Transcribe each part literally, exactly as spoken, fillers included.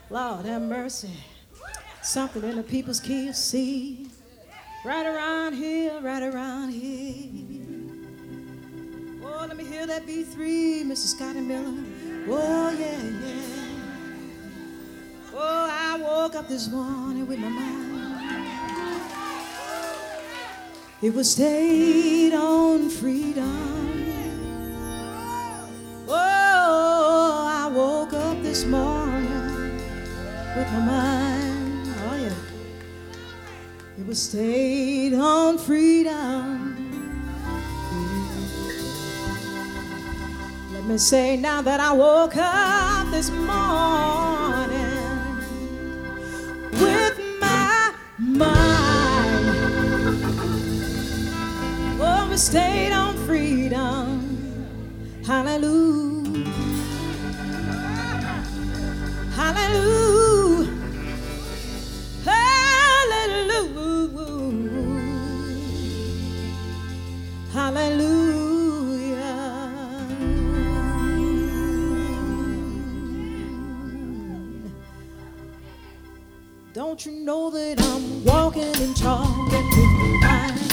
Lord have mercy. Something in the people's key of C. Right around here, right around here. Oh, let me hear that B three, Mister Scotty Miller. Oh, yeah, yeah. Oh, I woke up this morning with my mind. It was stayed on freedom. Oh, I woke up this morning with my mind. Oh, yeah. It was stayed on freedom. Let me say now that I woke up this morning with my mind. Oh, we stayed on freedom. Hallelujah. Hallelujah. Hallelujah. Hallelujah. Don't you know that I'm walking and talking with my mind?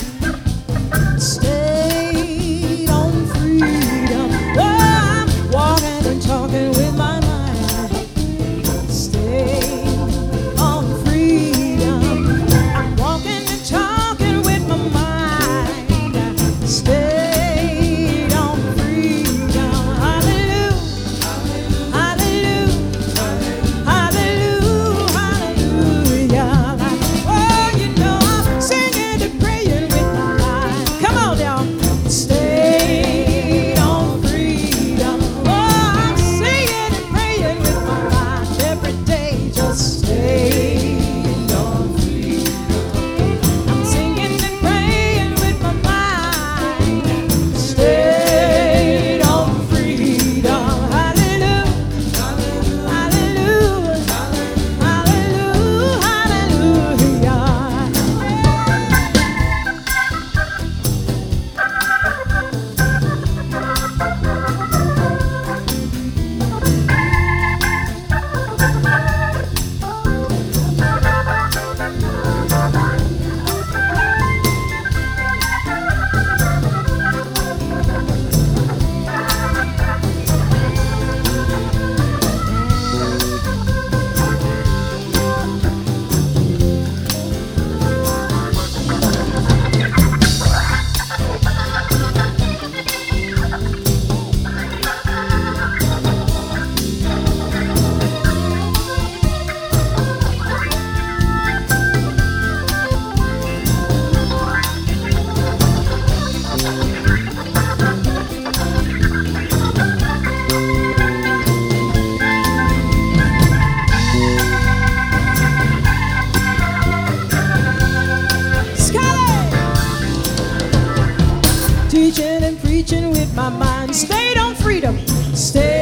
Stayed on freedom. Oh, I'm walking and talking with my mind. Stayed on freedom. I'm walking and talking with my mind. Stayed on freedom. Hallelujah. Hallelujah. Hallelujah. Hallelujah. Oh, you know I'm singing and praying with my mind. Come on, y'all. Stayed on freedom. Oh, I'm singing and praying with my mind every day. Just stayed on freedom. I'm singing and praying with my mind. Stayed on freedom. Hallelujah. Hallelujah. Hallelujah. Hallelujah. Teaching and preaching with my mind. Stayed on freedom. Stayed